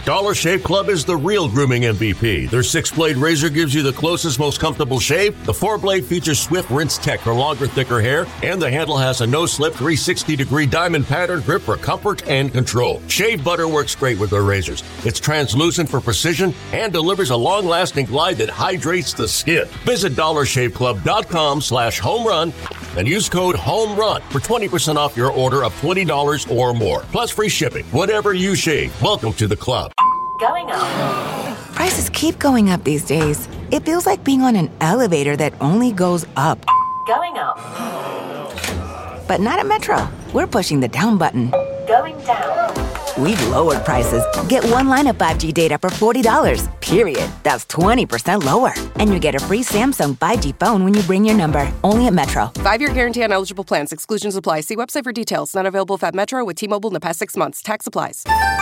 Dollar Shave Club is the real grooming MVP. Their 6-blade razor gives you the closest, most comfortable shave. The 4-blade features swift rinse tech for longer, thicker hair, and the handle has a no-slip 360-degree diamond pattern grip for comfort and control. Shave butter works great with their razors. It's translucent for precision and delivers a long-lasting glide that hydrates the skin. Visit DollarShaveClub.com/homerun and use code HOMERUN for 20% off your order of $20 or more. Plus free shipping. Whatever you shave, welcome to the club. Going up. Prices keep going up these days. It feels like being on an elevator that only goes up. Going up. But not at Metro. We're pushing the down button. Going down. We've lowered prices. Get one line of 5G data for $40, period. That's 20% lower. And you get a free Samsung 5G phone when you bring your number. Only at Metro. 5-year guarantee on eligible plans. Exclusions apply. See website for details. Not available at Metro with T-Mobile in the past 6 months. Tax applies.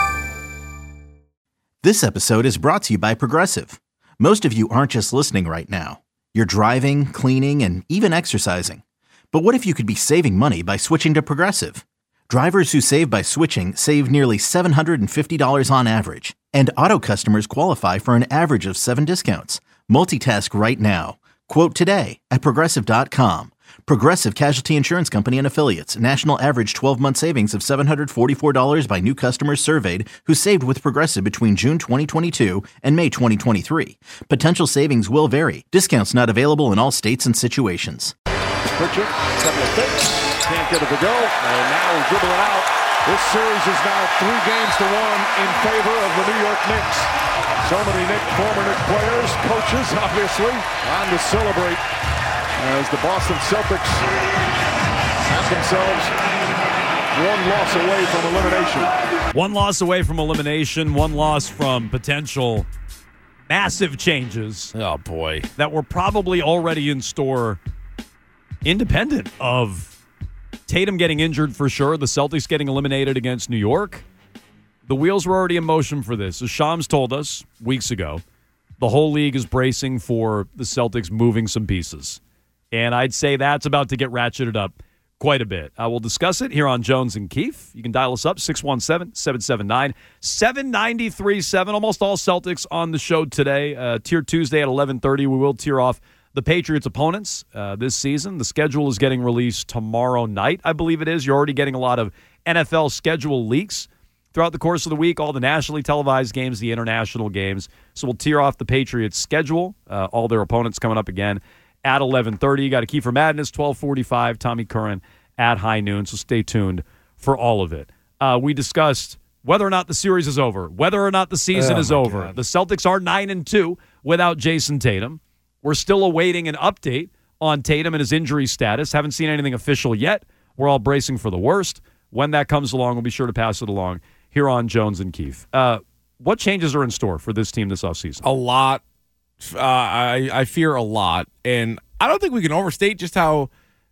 This episode is brought to you by Progressive. Most of you aren't just listening right now. You're driving, cleaning, and even exercising. But what if you could be saving money by switching to Progressive? Drivers who save by switching save nearly $750 on average. And auto customers qualify for an average of 7 discounts. Multitask right now. Quote today at Progressive.com. Progressive Casualty Insurance Company and Affiliates. National average 12-month savings of $744 by new customers surveyed who saved with Progressive between June 2022 and May 2023. Potential savings will vary. Discounts not available in all states and situations. Pritchard, couple of fakes, can't get it to go, and now he's dribbling out. This series is now 3 games to 1 in favor of the New York Knicks. So many former Knicks players, coaches, obviously, on to celebrate as the Boston Celtics have themselves one loss away from elimination. One loss away from elimination, one loss from potential massive changes. Oh, boy. That were probably already in store independent of Tatum getting injured for sure, the Celtics getting eliminated against New York. The wheels were already in motion for this. As Shams told us weeks ago, the whole league is bracing for the Celtics moving some pieces. And I'd say that's about to get ratcheted up quite a bit. We'll discuss it here on Jones and Keefe. You can dial us up, 617-779-7937. Almost all Celtics on the show today. Tier Tuesday at 11:30. We will tear off the Patriots' opponents this season. The schedule is getting released tomorrow night, I believe it is. You're already getting a lot of NFL schedule leaks throughout the course of the week, all the nationally televised games, the international games. So we'll tear off the Patriots' schedule, all their opponents coming up again at 11:30. You got a Kiefer Madness, 12:45, Tommy Curran at high noon, so stay tuned for all of it. We discussed whether or not the series is over, whether or not the season is over. God. The Celtics are 9-2 without Jason Tatum. We're still awaiting an update on Tatum and his injury status. Haven't seen anything official yet. We're all bracing for the worst. When that comes along, we'll be sure to pass it along here on Jones and Keefe. What changes are in store for this team this offseason? A lot. I fear a lot. And I don't think we can overstate just how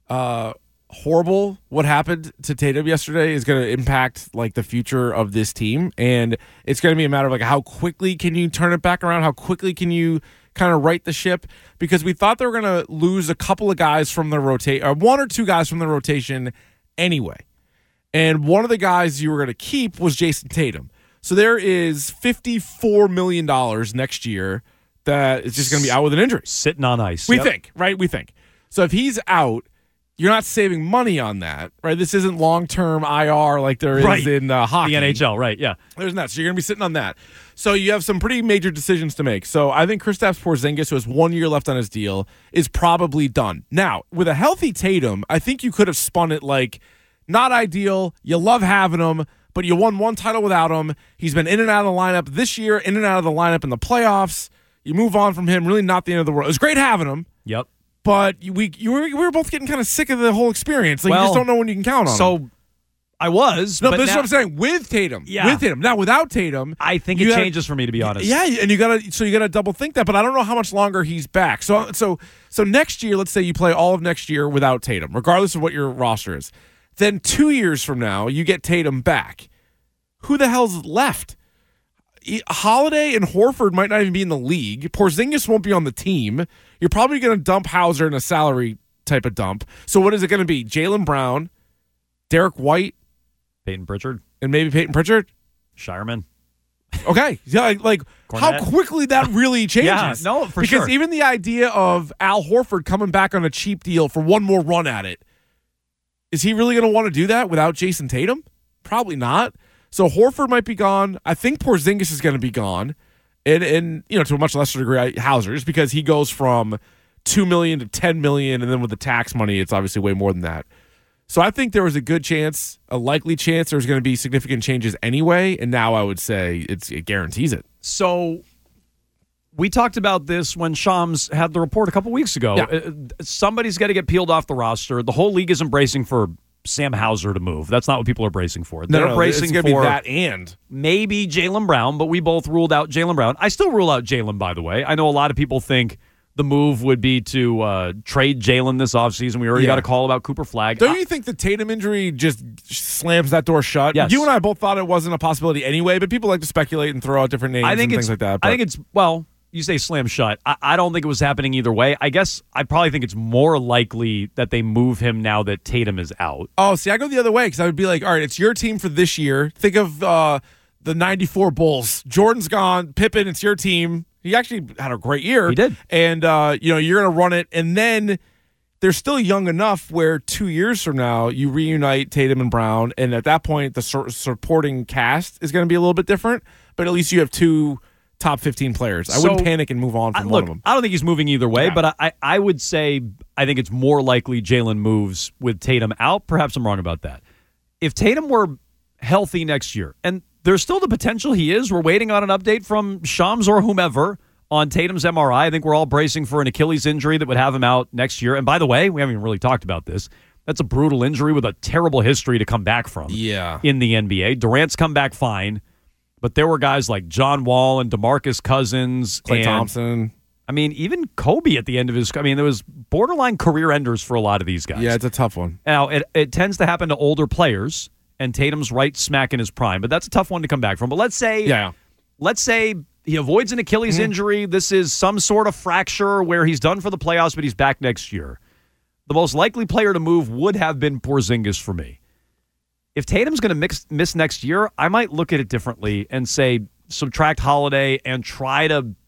horrible what happened to Tatum yesterday is going to impact like the future of this team. And it's going to be a matter of like how quickly can you turn it back around? How quickly can you kind of right the ship? Because we thought they were going to lose a couple of guys from the rotation, or 1 or 2 guys from the rotation anyway. And one of the guys you were going to keep was Jason Tatum. So there is $54 million next year that is just going to be out with an injury. Sitting on ice. We think, right? We think. So if he's out, you're not saving money on that, right? This isn't long-term IR like there is in hockey. The NHL, right, yeah. There's not. So you're going to be sitting on that. So you have some pretty major decisions to make. So I think Kristaps Porzingis, who has 1 year left on his deal, is probably done. Now, with a healthy Tatum, I think you could have spun it like, not ideal, you love having him, but you won 1 title without him. He's been in and out of the lineup this year, in and out of the lineup in the playoffs. You move on from him, really not the end of the world. It was great having him. Yep. But we were both getting kind of sick of the whole experience. Like, you just don't know when you can count on him. So I was. No, but this is now, what I'm saying. With Tatum. Yeah. With Tatum. Now, without Tatum. I think it changes for me, to be honest. Yeah, and you gotta double think that, but I don't know how much longer he's back. So next year, let's say you play all of next year without Tatum, regardless of what your roster is. Then 2 years from now, you get Tatum back. Who the hell's left? Holiday and Horford might not even be in the league. Porzingis won't be on the team. You're probably going to dump Hauser in a salary type of dump. So what is it going to be? Jaylen Brown, Derek White, Peyton Pritchard, and maybe Peyton Pritchard? Shireman. Okay. Yeah, like how quickly that really changes. Yeah, no, for sure. Because even the idea of Al Horford coming back on a cheap deal for one more run at it, is he really going to want to do that without Jason Tatum? Probably not. So Horford might be gone. I think Porzingis is going to be gone. And to a much lesser degree, Hauser, just because he goes from $2 million to $10 million, and then with the tax money, it's obviously way more than that. So I think there was a good chance, a likely chance, there's going to be significant changes anyway, and now I would say it guarantees it. So we talked about this when Shams had the report a couple weeks ago. Yeah. Somebody's got to get peeled off the roster. The whole league is embracing for Sam Hauser to move. That's not what people are bracing for. They're bracing it's gonna for be that and maybe Jaylen Brown, but we both ruled out Jaylen Brown. I still rule out Jaylen, by the way. I know a lot of people think the move would be to trade Jaylen this offseason. We already got a call about Cooper Flagg. Don't you think the Tatum injury just slams that door shut? Yes. You and I both thought it wasn't a possibility anyway, but people like to speculate and throw out different names and things like that. I think it's, well, you say slam shut. I don't think it was happening either way. I guess I probably think it's more likely that they move him now that Tatum is out. Oh, see, I go the other way because I would be like, all right, it's your team for this year. Think of the 94 Bulls. Jordan's gone. Pippen, it's your team. He actually had a great year. He did. And, you're going to run it. And then they're still young enough where 2 years from now, you reunite Tatum and Brown. And at that point, the supporting cast is going to be a little bit different. But at least you have two top 15 players. I wouldn't panic and move on from one of them. I don't think he's moving either way, but I would say I think it's more likely Jaylen moves with Tatum out. Perhaps I'm wrong about that. If Tatum were healthy next year, and there's still the potential he is, we're waiting on an update from Shams or whomever on Tatum's MRI. I think we're all bracing for an Achilles injury that would have him out next year. And by the way, we haven't even really talked about this. That's a brutal injury with a terrible history to come back from in the NBA. Durant's come back fine. But there were guys like John Wall and DeMarcus Cousins. Klay Thompson. I mean, even Kobe at the end of his... I mean, there was borderline career enders for a lot of these guys. Yeah, it's a tough one. Now, it tends to happen to older players, and Tatum's right smack in his prime. But that's a tough one to come back from. But let's say he avoids an Achilles injury. This is some sort of fracture where he's done for the playoffs, but he's back next year. The most likely player to move would have been Porzingis for me. If Tatum's going to miss next year, I might look at it differently and say subtract Holiday and try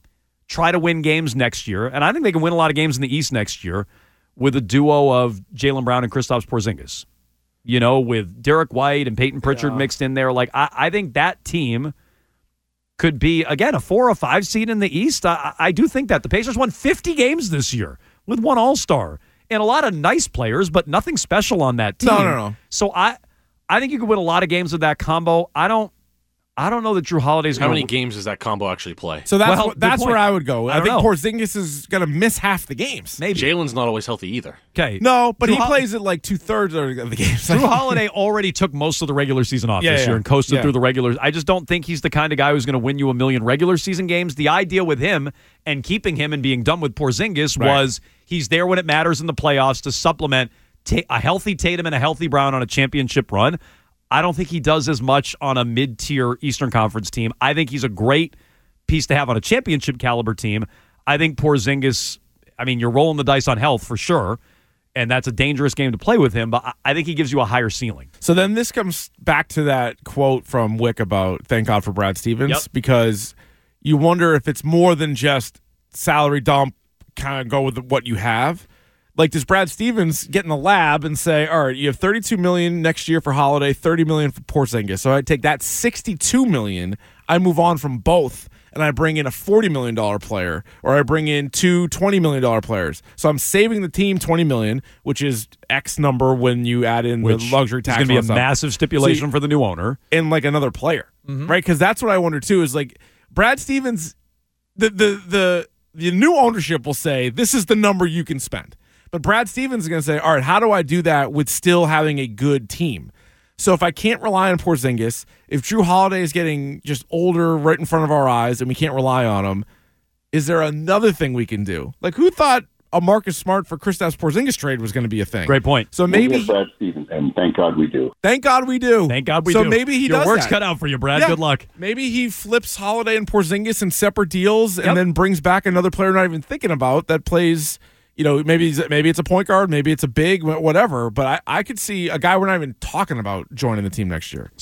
to win games next year. And I think they can win a lot of games in the East next year with a duo of Jaylen Brown and Kristaps Porzingis. With Derek White and Peyton Pritchard mixed in there. Like I think that team could be, again, a 4 or 5 seed in the East. I do think that. The Pacers won 50 games this year with one All-Star and a lot of nice players, but nothing special on that team. No. So I think you could win a lot of games with that combo. I don't know that Drew Holiday's going to... How many games does that combo actually play? So that's where I would go. I think know. Porzingis is going to miss half the games. Maybe. Jalen's not always healthy either. Okay. No, but he plays at like 2/3 of the games. Drew Holiday already took most of the regular season off this year and coasted through the regular. I just don't think he's the kind of guy who's going to win you a million regular season games. The idea with him and keeping him and being done with Porzingis was he's there when it matters in the playoffs to supplement a healthy Tatum and a healthy Brown on a championship run. I don't think he does as much on a mid-tier Eastern Conference team. I think he's a great piece to have on a championship caliber team. I think Porzingis, you're rolling the dice on health for sure, and that's a dangerous game to play with him, but I think he gives you a higher ceiling. So then this comes back to that quote from Wick about thank God for Brad Stevens, because you wonder if it's more than just salary dump, kind of go with what you have. Like, does Brad Stevens get in the lab and say, all right, you have $32 million next year for Holiday, $30 million for Porzingis. So I take that $62 million, I move on from both, and I bring in a $40 million player, or I bring in two $20 million players. So I'm saving the team $20 million, which is X number when you add in the luxury tax. It's going to be a massive stipulation for the new owner. And like another player, right? Because that's what I wonder too, is like Brad Stevens, the new ownership will say, this is the number you can spend. But Brad Stevens is going to say, all right, how do I do that with still having a good team? So if I can't rely on Porzingis, if Drew Holiday is getting just older right in front of our eyes and we can't rely on him, is there another thing we can do? Like, who thought a Marcus Smart for Kristaps Porzingis trade was going to be a thing? Great point. So maybe Brad Stevens, and thank God we do. Thank God we do. Thank God we do. So maybe he does Your work's that. cut out for you, Brad. Yeah. Good luck. Maybe he flips Holiday and Porzingis in separate deals and then brings back another player not even thinking about that plays maybe it's a point guard, maybe it's a big, whatever. But I could see a guy we're not even talking about joining the team next year.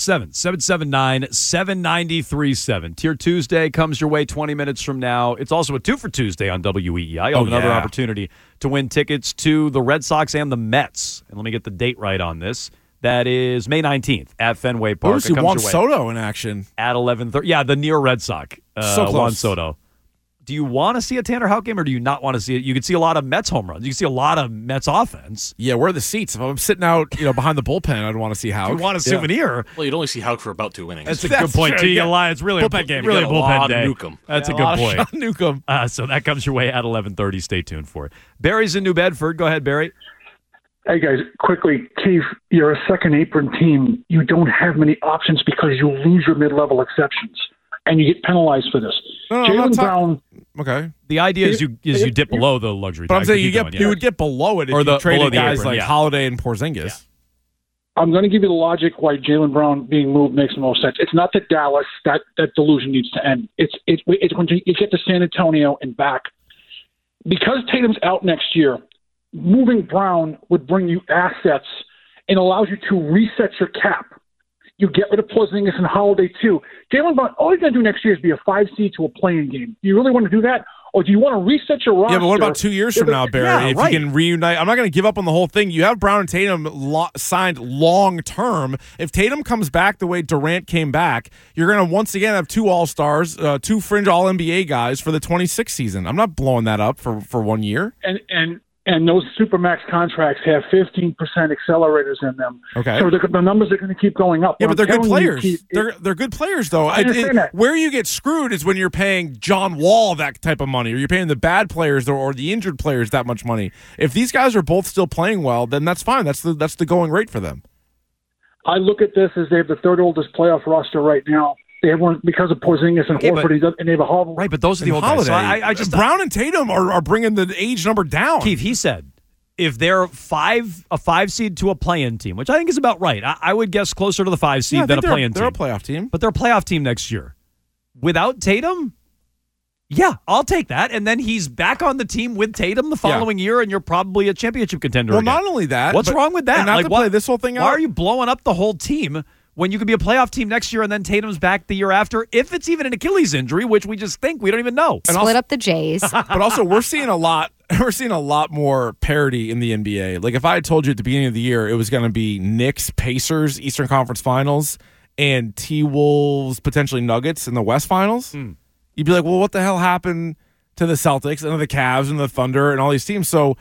617-779-7937. Tier Tuesday comes your way 20 minutes from now. It's also a 2 for Tuesday on WEEI. Another opportunity to win tickets to the Red Sox and the Mets. And let me get the date right on this. That is May 19th at Fenway Park. We'll see Juan Soto in action at 11:30. Yeah, the near Red Sox. So close. Juan Soto. Do you want to see a Tanner Houck game, or do you not want to see it? You can see a lot of Mets home runs. You can see a lot of Mets offense. Yeah, where are the seats? If I'm sitting out, behind the bullpen, I'd want to see Houck. You want a souvenir? Well, you'd only see Houck for about 2 innings. That's a good point. True. You lie. It's really bullpen game. Really a bullpen day. Newcomb. That's a good point. Newcomb. So that comes your way at 11:30. Stay tuned for it. Barry's in New Bedford. Go ahead, Barry. Hey, guys, quickly, Keith, you're a second apron team. You don't have many options because you lose your mid-level exceptions, and you get penalized for this. Jaylen Brown. Okay. The idea is you dip below the luxury but tax. I'm saying you would get below it if you traded guys like Holiday and Porzingis. Yeah. I'm going to give you the logic why Jaylen Brown being moved makes the most sense. It's not that Dallas, that delusion needs to end. It's when you get to San Antonio and back. Because Tatum's out next year, moving Brown would bring you assets and allows you to reset your cap. You get rid of Porzingis and Holiday too. Jaylen Brown, all he's going to do next year is be a 5 seed to a play-in game. Do you really want to do that? Or do you want to reset your roster? Yeah, but what about 2 years from now, Barry? If you can reunite, I'm not going to give up on the whole thing. You have Brown and Tatum signed long-term. If Tatum comes back the way Durant came back, you're going to once again have 2 All-Stars, 2 fringe All-NBA guys for the 26th season. I'm not blowing that up for 1 year. And those Supermax contracts have 15% accelerators in them. Okay. So the numbers are going to keep going up. Yeah, but they're good players. They're good players, though. I understand that. Where you get screwed is when you're paying John Wall that type of money, or you're paying the bad players or the injured players that much money. If these guys are both still playing well, then that's fine. That's the going rate for them. I look at this as they have the third oldest playoff roster right now. They have one because of Porzingis and Horford, and they have a Holiday. Right, but those are the old guys. So I just Brown and Tatum are bringing the age number down. Keith, he said, if they're a 5 seed to a play-in team, which I think is about right. I would guess closer to the 5 seed than a play-in team. They're a playoff team. But they're a playoff team next year. Without Tatum, yeah, I'll take that. And then he's back on the team with Tatum the following year, and you're probably a championship contender again. Not only that. What's wrong with that? And not to play this whole thing out. Why are you blowing up the whole team when you could be a playoff team next year and then Tatum's back the year after, if it's even an Achilles injury, which we just think we don't even know. Split up the Jays. But also, we're seeing a lot more parity in the NBA. Like, if I had told you at the beginning of the year it was going to be Knicks, Pacers, Eastern Conference Finals, and T-Wolves, potentially Nuggets in the West Finals, you'd be like, well, what the hell happened to the Celtics and the Cavs and the Thunder and all these teams? So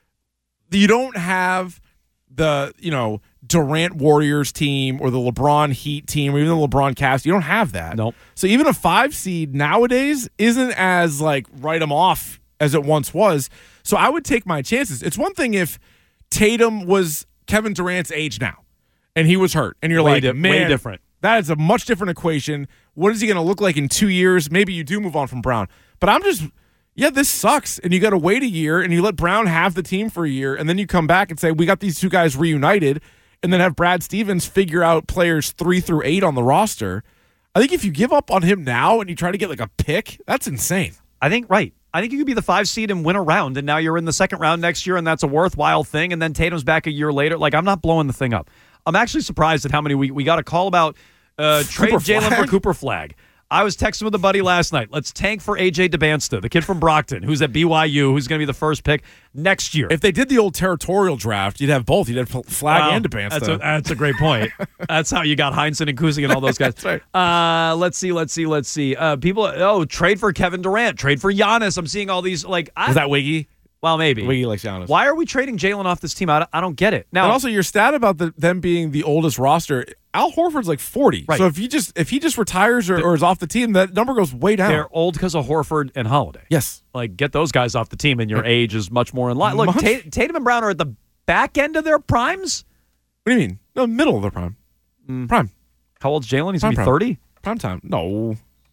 you don't have the, Durant Warriors team or the LeBron Heat team or even the LeBron Cavs. You don't have that. Nope. So even a 5 seed nowadays isn't as write them off as it once was. So I would take my chances. It's one thing if Tatum was Kevin Durant's age now and he was hurt and you're way man, different. That is a much different equation. What is he going to look like in 2 years? Maybe you do move on from Brown. But this sucks. And you got to wait a year and you let Brown have the team for a year. And then you come back and say, we got these 2 guys reunited, and then have Brad Stevens figure out players 3 through 8 on the roster. I think if you give up on him now and you try to get a pick, that's insane. I think you could be the 5 seed and win a round, and now you're in the second round next year, and that's a worthwhile thing, and then Tatum's back a year later. I'm not blowing the thing up. I'm actually surprised at how many we got a call about trade Jalen for Cooper Flag. I was texting with a buddy last night. Let's tank for A.J. DeBansta, the kid from Brockton, who's at BYU, who's going to be the first pick next year. If they did the old territorial draft, you'd have both. You'd have Flag and DeBansta. That's a great point. That's how you got Heinsohn and Kuzic and all those guys. That's right. Let's see. People, trade for Kevin Durant, trade for Giannis. I'm seeing all these. Was that Wiggy? Well, maybe. Wiggy likes Giannis. Why are we trading Jalen off this team? I don't get it. Now, and also your stat about them being the oldest roster, Al Horford's 40. Right. So if he just retires or is off the team, that number goes way down. They're old because of Horford and Holiday. Yes. Get those guys off the team, and your age is much more in line. Look, Tatum and Brown are at the back end of their primes. What do you mean? No, middle of their prime. Prime. How old's Jalen? He's going to be 30? Prime time. No.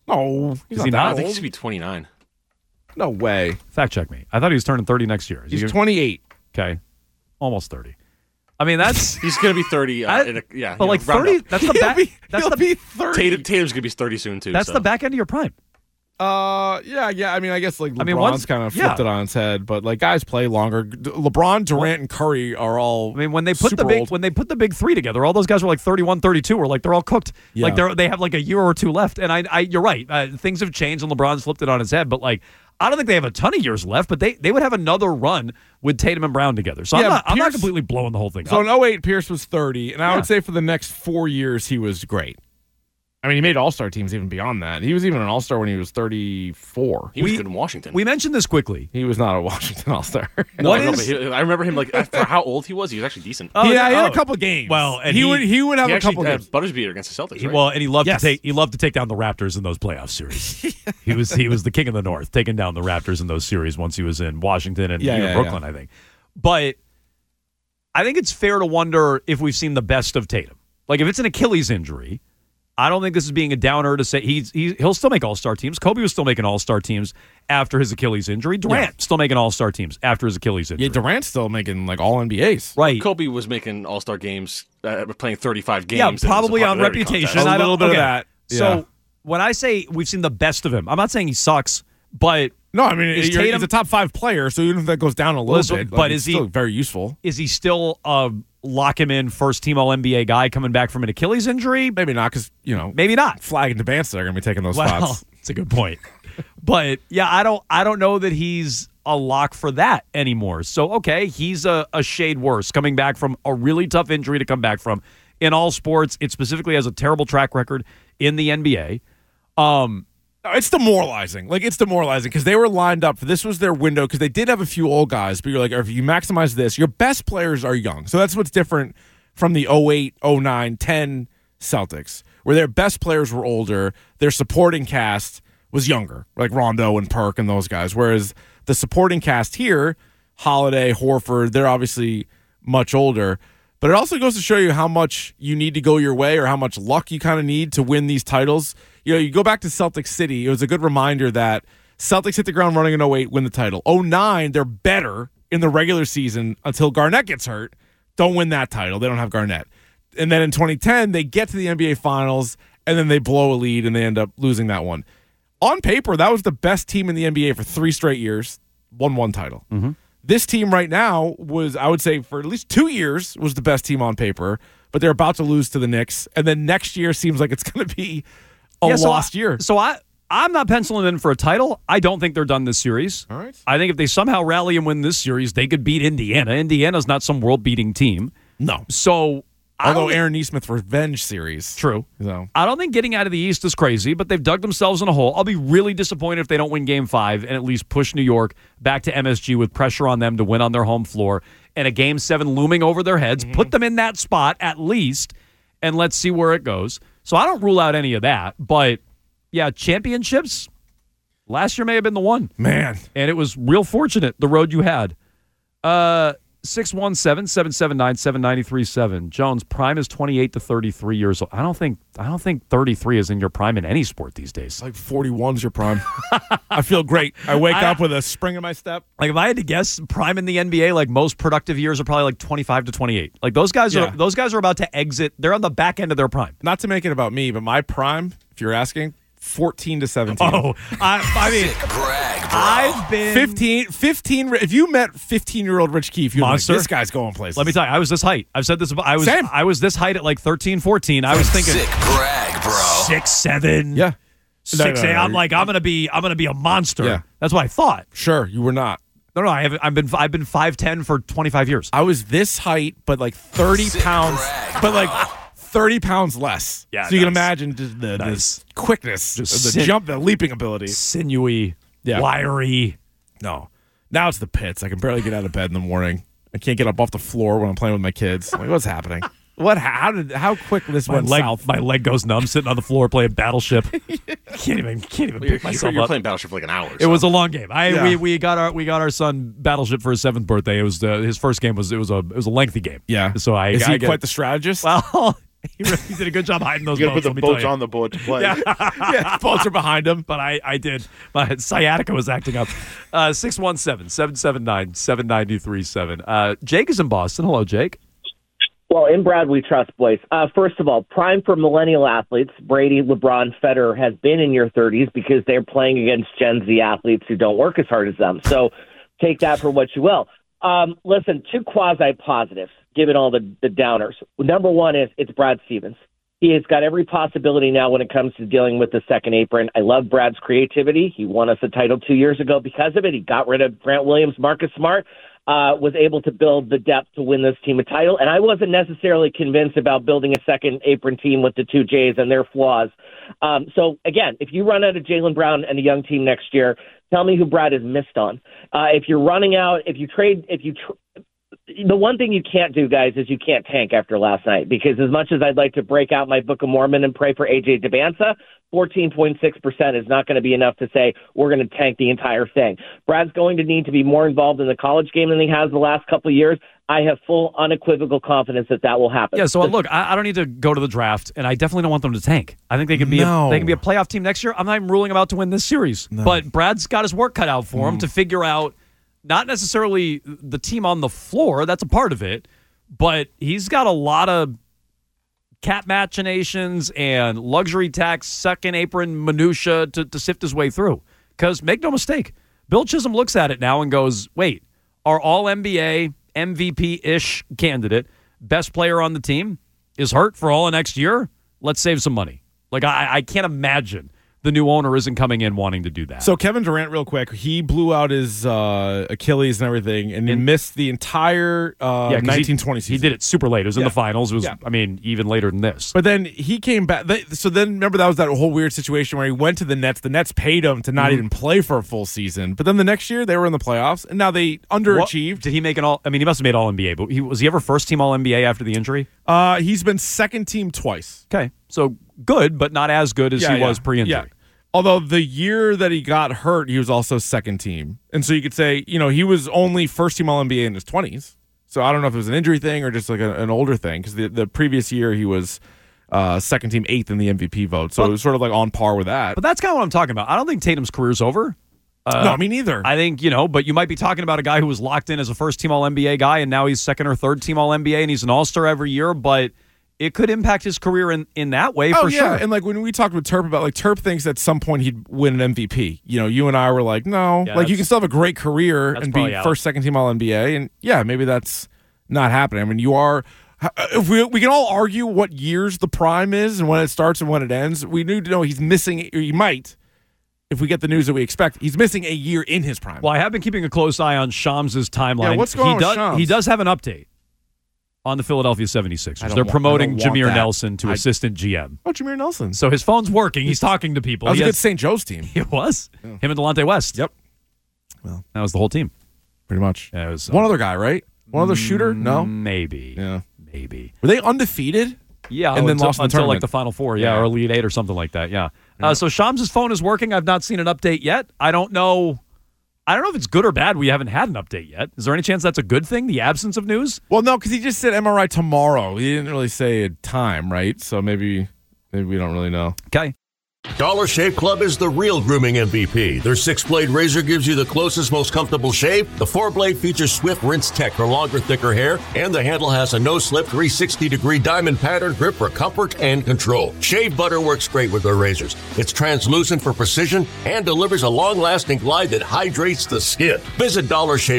Is he not? I think he's going to be 29. No way. Fact check me. I thought he was turning 30 next year. He's 28. Okay. Almost 30. I mean, that's... He's going to be 30. But 30, that's the back... He'll be 30. Tatum's going to be 30 soon, too. That's the back end of your prime. Yeah. I mean, I guess LeBron's once- kind of flipped it on its head, but guys play longer. LeBron, Durant, and Curry are all. I mean, when they put super old. when they put the big three together, all those guys were 31, 32, or they're all cooked. Yeah. They have a year or two left. And I you're right. Things have changed and LeBron's flipped it on his head. But I don't think they have a ton of years left. But they would have another run with Tatum and Brown together. So I'm not completely blowing the whole thing So up. in 08, Pierce was 30, and I would say for the next 4 years he was great. I mean, he made All-Star teams even beyond that. He was even an All-Star when he was 34. He was good in Washington. We mentioned this quickly. He was not a Washington All-Star. I remember him for how old he was. He was actually decent. He had a couple games. Well, and he would have He a couple actually games. Buttersbeater against the Celtics, right? Well, and he loved Yes. to take down the Raptors in those playoff series. he was the king of the North, taking down the Raptors in those series once he was in Washington and Brooklyn, I think. But I think it's fair to wonder if we've seen the best of Tatum. If it's an Achilles injury, I don't think this is being a downer to say he'll still make All-Star teams. Kobe was still making All-Star teams after his Achilles injury. Durant still making All-Star teams after his Achilles injury. Yeah, Durant's still making All NBAs. Right. Kobe was making All-Star games, playing 35 games. Yeah, and it was a probably on popularity reputation. contest. A little bit of that. Yeah. So when I say we've seen the best of him, I'm not saying he sucks, but No, I mean, Is he's Tatum- a top 5 player, so even if that goes down a little bit, but it's is he- still very useful? is he still lock him in first team All-NBA guy coming back from an Achilles injury? Maybe not, because, Maybe not. Flag and Devancer are going to be taking those Well, spots. it's a good point. But yeah, I don't know that he's a lock for that anymore. So okay, he's a shade worse coming back from a really tough injury to come back from. In all sports, it specifically has a terrible track record in the NBA. It's demoralizing. It's demoralizing because they were lined up. This was their window because they did have a few old guys, but you're if you maximize this, your best players are young. So that's what's different from the 08, 09, 10 Celtics, where their best players were older. Their supporting cast was younger, like Rondo and Perk and those guys. Whereas the supporting cast here, Holiday, Horford, they're obviously much older. But it also goes to show you how much you need to go your way or how much luck you kind of need to win these titles. You go back to Celtic City. It was a good reminder that Celtics hit the ground running in 08, win the title. 09, they're better in the regular season until Garnett gets hurt. Don't win that title. They don't have Garnett. And then in 2010, they get to the NBA Finals, and then they blow a lead, and they end up losing that one. On paper, that was the best team in the NBA for 3 straight years, won 1 title. Mm-hmm. This team right now was, I would say, for at least 2 years, was the best team on paper, but they're about to lose to the Knicks. And then next year seems like it's going to be a lost year. So I'm not penciling in for a title. I don't think they're done this series. All right. I think if they somehow rally and win this series, they could beat Indiana. Indiana's not some world-beating team. No. So Although Aaron Nesmith revenge series. True. So I don't think getting out of the East is crazy, but they've dug themselves in a hole. I'll be really disappointed if they don't win Game 5 and at least push New York back to MSG with pressure on them to win on their home floor and a Game 7 looming over their heads. Put them in that spot at least, and let's see where it goes. So I don't rule out any of that, but yeah, championships, last year may have been the one. Man. And it was real fortunate, the road you had. 617-779-7937. Jones, prime is 28 to 33 years old. I don't think 33 is in your prime in any sport these days. Like 41's your prime. I feel great. I wake up with a spring in my step. Like if I had to guess, prime in the NBA, like most productive years are probably like 25 to 28. Like those guys are about to exit. They're on the back end of their prime. Not to make it about me, but my prime, if you're asking, 14 to 17. Oh, I mean, I've been 15. If you met 15-year-old Rich Keefe, you'd be like, this guy's going places. Let me tell you, I was this height. I've said this about. I was this height at like 13, 14. I was thinking sick brag, bro. 6'7". Yeah. 6'8". I'm like, I'm gonna be a monster. Yeah. That's what I thought. Sure, you were not. No, I've been 5'10" for 25 years. I was this height, but like 30 pounds, but like 30 pounds less. Yeah, so you can imagine just the quickness, Just the jump, the leaping ability. Sinewy, wiry. No. Now it's the pits. I can barely get out of bed in the morning. I can't get up off the floor when I'm playing with my kids. Like, what's happening? How quick this went south? My leg goes numb sitting on the floor playing Battleship. Can't even pick myself You're up. playing Battleship for like an hour. It was a long game. We got our son Battleship for his 7th birthday. It was his first game was a lengthy game. Yeah. So Is he quite the strategist? Well, he did a good job hiding those You boats. got to put the boats on the board to play. Yeah, boats are behind him. But I did. My sciatica was acting up. 617-779-7937. Jake is in Boston. Hello, Jake. Well, in Brad we trust, boys. First of all, prime for millennial athletes. Brady, LeBron, Federer has been in your 30s because they're playing against Gen Z athletes who don't work as hard as them. So take that for what you will. Listen, two quasi-positives, given all the downers. Number one is it's Brad Stevens. He has got every possibility now when it comes to dealing with the second apron. I love Brad's creativity. He won us a title 2 years ago because of it. He got rid of Grant Williams, Marcus Smart, was able to build the depth to win this team a title. And I wasn't necessarily convinced about building a second apron team with the two J's and their flaws. So, again, if you run out of Jaylen Brown and a young team next year, tell me who Brad has missed on. If you're running out, the one thing you can't do, guys, is you can't tank after last night, because as much as I'd like to break out my Book of Mormon and pray for A.J. Debanza, 14.6% is not going to be enough to say we're going to tank the entire thing. Brad's going to need to be more involved in the college game than he has the last couple of years. I have full, unequivocal confidence that will happen. Yeah, so look, I don't need to go to the draft, and I definitely don't want them to tank. I think they can be a playoff team next year. I'm not even ruling them out to win this series. No. But Brad's got his work cut out for him to figure out not necessarily the team on the floor, that's a part of it, but he's got a lot of cap machinations and luxury tax, second apron minutia to sift his way through. Because make no mistake, Bill Chisholm looks at it now and goes, wait, our all-NBA, MVP-ish candidate, best player on the team, is hurt for all of next year? Let's save some money. Like, I can't imagine the new owner isn't coming in wanting to do that. So Kevin Durant, real quick, he blew out his Achilles and everything, and he missed the entire 1920 season. He did it super late. It was in the finals. It was, even later than this. But then he came back. So then, remember, that was that whole weird situation where he went to the Nets. The Nets paid him to not even play for a full season. But then the next year, they were in the playoffs, and now they underachieved. Did he make an all? I mean, he must have made All-NBA, but was he ever first-team All-NBA after the injury? He's been second-team twice. Okay, so good, but not as good as he was pre-injury. Yeah. Although the year that he got hurt, he was also second team. And so you could say, he was only first team All-NBA in his 20s. So I don't know if it was an injury thing or just like an older thing, because the previous year he was second team 8th in the MVP vote. So it was sort of like on par with that. But that's kind of what I'm talking about. I don't think Tatum's career's over. No, me neither. I think, but you might be talking about a guy who was locked in as a first team All-NBA guy, and now he's second or third team All-NBA, and he's an All-Star every year, but it could impact his career in that way for sure. And like when we talked with Terp about, like, Terp thinks at some point he'd win an MVP. You and I were like, no, you can still have a great career and be first, second team All-NBA. And maybe that's not happening. I mean, if we can all argue what years the prime is and when it starts and when it ends. We need to know he's missing, or he might, if we get the news that we expect, he's missing a year in his prime. Well, I have been keeping a close eye on Shams' timeline. Yeah, what's going on with Shams? He does have an update on the Philadelphia 76ers. They're promoting Jameer Nelson to assistant GM. Oh, Jameer Nelson. So his phone's working. He's talking to people. That was a good St. Joe's team. It was. Yeah. Him and Delonte West. Yep. Well, that was the whole team. Pretty much. Yeah, it was, one other guy, right? One other shooter? No? Maybe. Yeah. Maybe. Were they undefeated? Yeah. And then lost until like the Final Four. Yeah. Or Elite Eight or something like that. Yeah. So Shams' phone is working. I've not seen an update yet. I don't know if it's good or bad. We haven't had an update yet. Is there any chance that's a good thing, the absence of news? Well, no, because he just said MRI tomorrow. He didn't really say a time, right? So maybe we don't really know. Okay. Dollar Shave Club is the real grooming MVP. Their 6-blade razor gives you the closest, most comfortable shave. The 4-blade features Swift Rinse Tech for longer, thicker hair, and the handle has a no-slip 360-degree diamond pattern grip for comfort and control. Shave butter works great with their razors. It's translucent for precision and delivers a long-lasting glide that hydrates the skin. Visit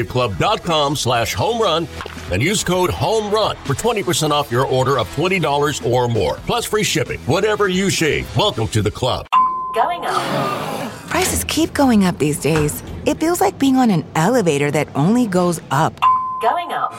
DollarShaveClub.com/homerun and use code HOMERUN for 20% off your order of $20 or more. Plus free shipping. Whatever you shave, welcome to the club. Going up. Prices keep going up these days. It feels like being on an elevator that only goes up. Going up.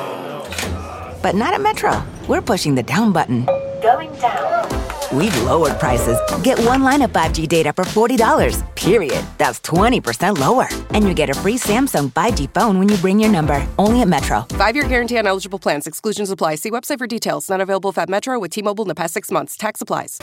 But not at Metro. We're pushing the down button. Going down. We've lowered prices. Get one line of 5G data for $40, period. That's 20% lower. And you get a free Samsung 5G phone when you bring your number. Only at Metro. 5-year guarantee on eligible plans. Exclusions apply. See website for details. Not available at Metro with T-Mobile in the past 6 months. Tax applies.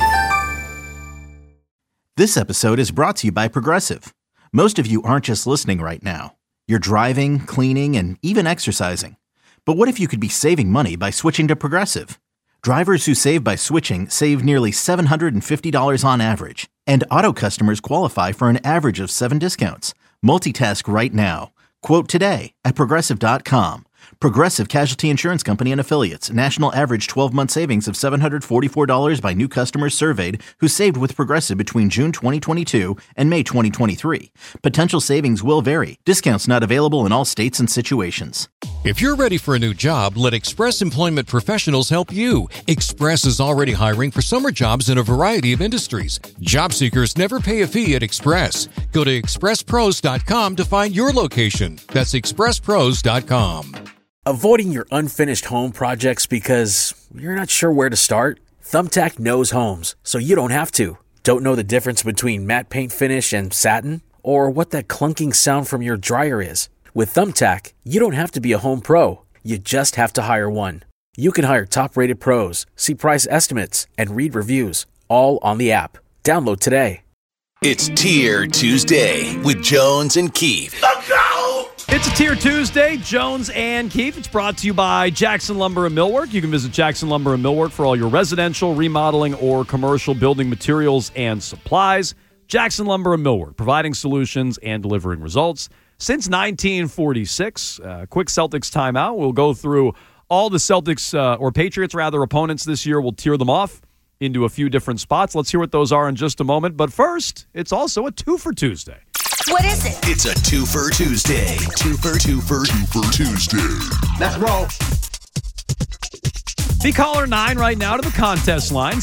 This episode is brought to you by Progressive. Most of you aren't just listening right now. You're driving, cleaning, and even exercising. But what if you could be saving money by switching to Progressive? Drivers who save by switching save nearly $750 on average. And auto customers qualify for an average of 7 discounts. Multitask right now. Quote today at Progressive.com. Progressive Casualty Insurance Company and Affiliates. National average 12-month savings of $744 by new customers surveyed who saved with Progressive between June 2022 and May 2023. Potential savings will vary. Discounts not available in all states and situations. If you're ready for a new job, let Express Employment Professionals help you. Express is already hiring for summer jobs in a variety of industries. Job seekers never pay a fee at Express. Go to expresspros.com to find your location. That's expresspros.com. Avoiding your unfinished home projects because you're not sure where to start? Thumbtack knows homes, so you don't have to. Don't know the difference between matte paint finish and satin? Or what that clunking sound from your dryer is? With Thumbtack, you don't have to be a home pro. You just have to hire one. You can hire top-rated pros, see price estimates, and read reviews, all on the app. Download today. It's Tier Tuesday with Jones and Keefe. It's a Tier Tuesday, Jones and Keefe. It's brought to you by Jackson Lumber and Millwork. You can visit Jackson Lumber and Millwork for all your residential, remodeling, or commercial building materials and supplies. Jackson Lumber and Millwork, providing solutions and delivering results since 1946. Quick Celtics timeout. We'll go through all the Celtics, or Patriots rather, opponents this year. We'll tier them off into a few different spots. Let's hear what those are in just a moment. But first, it's also a Two for Tuesday. What is it? It's a Two for Tuesday. Two for Tuesday. Let's roll. Be caller 9 right now to the contest line,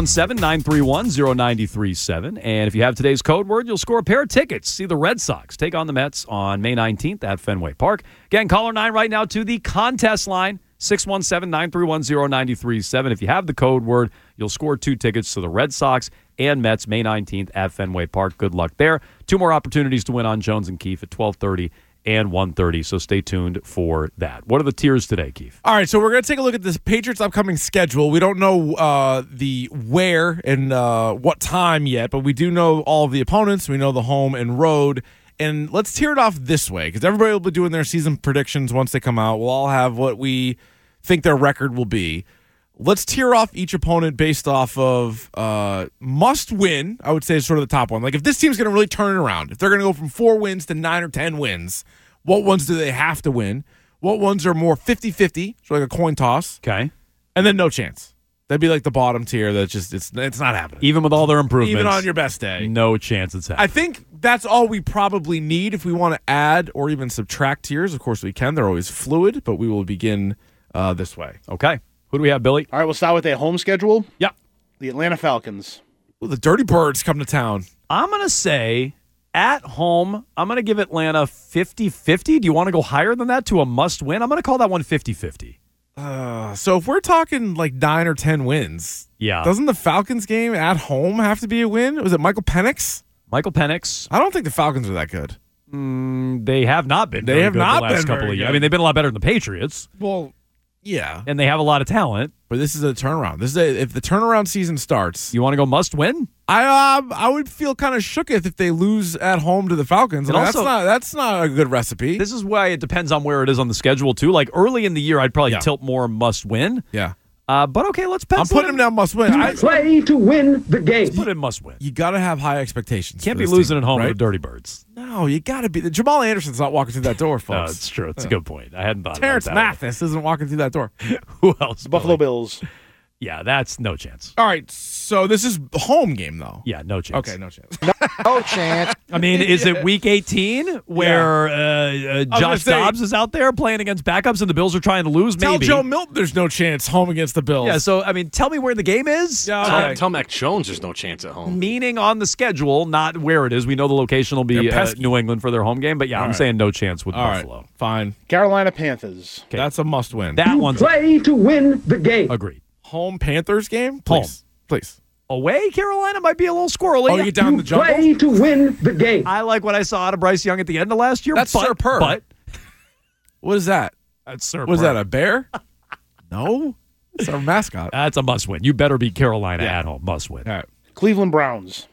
617-931-0937. And if you have today's code word, you'll score a pair of tickets. See the Red Sox take on the Mets on May 19th at Fenway Park. Again, caller 9 right now to the contest line, 617-931-0937. If you have the code word, you'll score 2 tickets to the Red Sox and Mets May 19th at Fenway Park. Good luck there. 2 more opportunities to win on Jones and Keefe at 12:30 and 1:30, so stay tuned for that. What are the tiers today, Keefe? All right, so we're going to take a look at this Patriots' upcoming schedule. We don't know the where and what time yet, but we do know all of the opponents. We know the home and road. And let's tier it off this way, because everybody will be doing their season predictions once they come out. We'll all have what we think their record will be. Let's tier off each opponent based off of must win, I would say is sort of the top one. Like if this team's going to really turn it around, if they're going to go from 4 wins to 9 or 10 wins, what ones do they have to win? What ones are more 50-50, so like a coin toss? Okay. And then no chance. That'd be like the bottom tier. That's just it's not happening. Even with all their improvements. Even on your best day. No chance it's happening. I think that's all we probably need if we want to add or even subtract tiers. Of course we can. They're always fluid, but we will begin this way. Okay. Who do we have, Billy? All right, we'll start with a home schedule. Yep. The Atlanta Falcons. Ooh, the Dirty Birds come to town. I'm going to say at home, I'm going to give Atlanta 50-50. Do you want to go higher than that to a must-win? I'm going to call that one 50-50. So if we're talking like 9 or 10 wins, doesn't the Falcons game at home have to be a win? Was it Michael Penix? Michael Penix. I don't think the Falcons are that good. They have not been. They have not the last been couple very of years. good. I mean, they've been a lot better than the Patriots. Well, yeah, and they have a lot of talent. But this is a turnaround. If the turnaround season starts, you want to go must win. I would feel kind of shook if they lose at home to the Falcons. I mean, that's not a good recipe. This is why it depends on where it is on the schedule too. Like early in the year, I'd probably tilt more must win. Yeah. But okay, let's pencil. I'm putting him down must win. Play to win the game. Let's put in must win. You got to have high expectations. Can't be losing team, at home right? to the Dirty Birds. No, you got to be. Jamal Anderson's not walking through that door, folks. No, it's true. It's a good point. I hadn't thought Terrence about that. Mathis isn't walking through that door. Who else? The Buffalo Bills. Yeah, that's no chance. All right, so this is a home game, though. Yeah, no chance. Okay, no chance. No chance. I mean, is it week 18 where Josh Dobbs is out there playing against backups and the Bills are trying to lose? Tell Maybe. Joe Milton there's no chance home against the Bills. Yeah, so, I mean, tell me where the game is. Yeah, okay. Tell Mac Jones there's no chance at home. Meaning on the schedule, not where it is. We know the location will be New England for their home game, but yeah, I'm saying no chance with Buffalo. Right, fine. Carolina Panthers. Okay. That's a must win. That one's play to win the game. Agreed. Home Panthers game? Please. Please. Away, Carolina might be a little squirrely. Oh, you get down the jungle? Play to win the game. I like what I saw out of Bryce Young at the end of last year. That's Sir Purr. But what is that? That's Sir Was Purr. that a bear? No. It's our mascot. That's a must win. You better beat Carolina at home. Must win. All right. Cleveland Browns.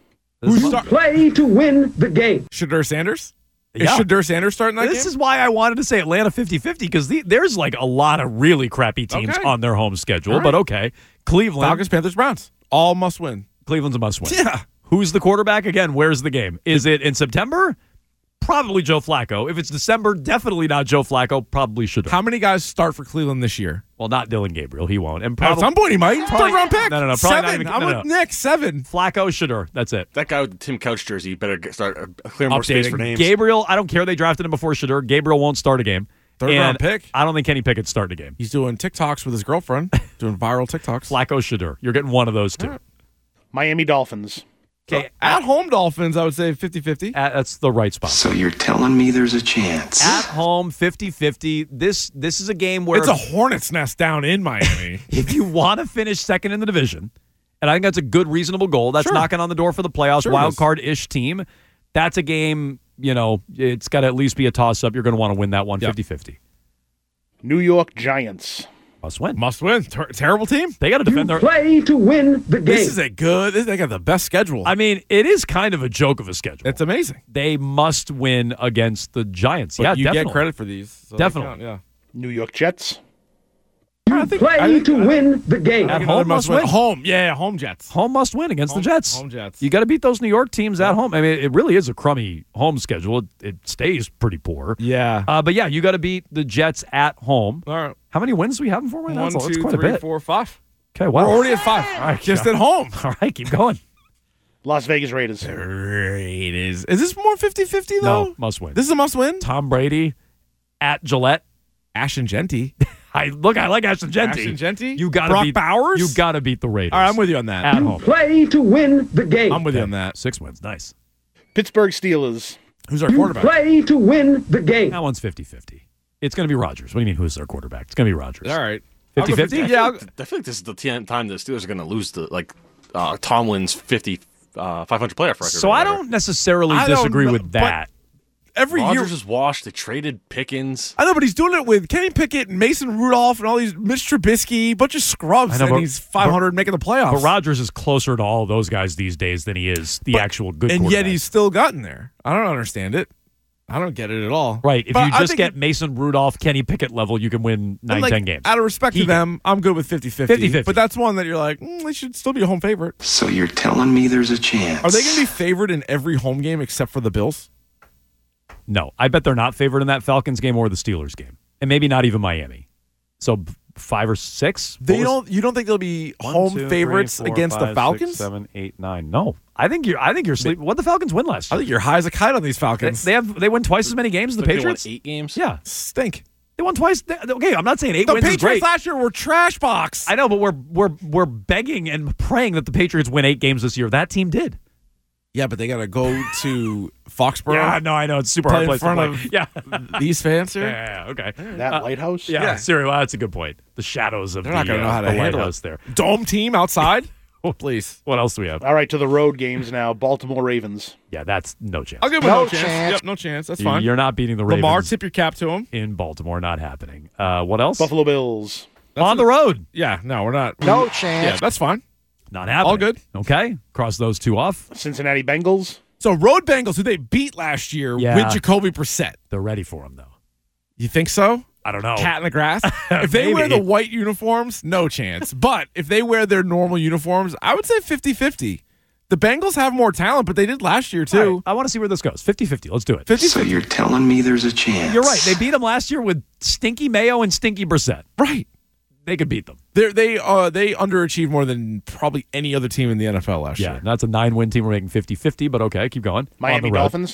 Play to win the game. Shadur Sanders? Yeah. Is Shadur Sanders starting that game? This is why I wanted to say Atlanta 50-50 because there's like a lot of really crappy teams on their home schedule. Right. But okay, Cleveland. Falcons, Panthers, Browns. All must win. Cleveland's a must win. Yeah. Who's the quarterback? Again, where's the game? Is it in September? probably Joe Flacco. If it's December, definitely not Joe Flacco. Probably Shedeur. How many guys start for Cleveland this year? Well, not Dylan Gabriel. He won't. And At some point he might. Probably, Third-round pick. No. Probably 7. not even. I'm with Nick. 7. Flacco, Shedeur. That's it. That guy with the Tim Couch jersey better start clear more space for names. Gabriel, I don't care. They drafted him before Shedeur. Gabriel won't start a game. Third-round pick. I don't think Kenny Pickett's starting a game. He's doing TikToks with his girlfriend, doing viral TikToks. Flacco, Shedeur. You're getting one of those two. Miami Dolphins. Okay, at home Dolphins, I would say 50-50. That's the right spot. So you're telling me there's a chance? At home, 50-50. This is a game where It's a hornet's nest down in Miami. if you want to finish second in the division, and I think that's a good, reasonable goal. That's knocking on the door for the playoffs, wild card-ish team. That's a game, it's got to at least be a toss-up. You're going to want to win that one 50-50. New York Giants. Must win. Must win. Terrible team. They got to defend their play to win the game. This is they got the best schedule. I mean, it is kind of a joke of a schedule. It's amazing. They must win against the Giants. But yeah, you definitely. get credit for these. So Definitely. yeah. New York Jets. Play to win the game. At home must win. Home. Yeah, home Jets. Home must win against the Jets. Home Jets. You got to beat those New York teams at home. I mean, it really is a crummy home schedule. It stays pretty poor. Yeah. But yeah, you got to beat the Jets at home. All right. How many wins do we have them for right now? 1, That's 2, quite a 3, bit. 4, 5. Okay, wow. We're already at 5. All right, just at home. All right, keep going. Las Vegas Raiders. Raiders. Is this more 50-50 though? No, must win. This is a must win? Tom Brady at Gillette. Ashton Genty. I like Ashton Genty. Ashton Genty? You got to Brock beat Bowers? You got to beat the Raiders. All right, I'm with you on that. At home. Play to win the game. I'm with you on that. 6 wins. Nice. Pittsburgh Steelers. Who's our quarterback? Play to win the game. That one's 50-50. It's going to be Rodgers. What do you mean, who's their quarterback? It's going to be Rodgers. All right. 50-50? Yeah, I feel like this is the time the Steelers are going to lose Tomlin's 500 playoff record. So I don't necessarily disagree with that. Every Rodgers year is washed. They traded Pickens. I know, but he's doing it with Kenny Pickett and Mason Rudolph and all these Mitch Trubisky, bunch of scrubs, and he's 500 making the playoffs. But Rodgers is closer to all those guys these days than he is the actual good and quarterback. yet he's still gotten there. I don't understand it. I don't get it at all. Right. If But you I just think get Mason Rudolph, Kenny Pickett level, you can win 9-10 games. Out of respect to them, I'm good with 50-50. 50-50. But that's one that you're like, they should still be a home favorite. So you're telling me there's a chance? Are they going to be favored in every home game except for the Bills? No. I bet they're not favored in that Falcons game or the Steelers game. And maybe not even Miami. So 5 or 6? You don't think they'll be home favorites against the Falcons? 6, 7, 8, 9. No. I think you're sleeping. What did the Falcons win last year? I think you're high as a kite on these Falcons. They win twice as many games as the Patriots. They won 8 games. Yeah. Stink. They won twice. Okay, I'm not saying 8 The wins is Patriots great. last year were trash box. I know, but we're begging and praying that the Patriots win 8 games this year. That team did. Yeah, but they got to go to Foxborough. Yeah, no, I know. It's super play hard place in to front play. of these fans here. Yeah, okay. That lighthouse? Yeah, seriously, well, that's a good point. The shadows of They're not going to know how to the handle lighthouse it. there. Dome team outside? Please. What else do we have? All right, to the road games now. Baltimore Ravens. Yeah, that's no chance. I'll give them no chance. Yep, no chance. That's fine. You're not beating the Ravens. Lamar, tip your cap to him. In Baltimore, not happening. What else? Buffalo Bills. On the road. Yeah, no, we're not. No chance. Yeah, that's fine. Not happening. All good. Okay. Cross those two off. Cincinnati Bengals. So road Bengals, who they beat last year with Jacoby Brissett. They're ready for him, though. You think so? I don't know. Cat in the grass? If they wear the white uniforms, no chance. But if they wear their normal uniforms, I would say 50-50. The Bengals have more talent, but they did last year, too. Right. I want to see where this goes. 50-50. Let's do it. 50-50. So you're telling me there's a chance? You're right. They beat them last year with Stinky Mayo and Stinky Brissett. Right. They could beat them. They underachieved more than probably any other team in the NFL last year. Yeah, that's a 9-win team. We're making 50-50, but okay, keep going. Miami Dolphins.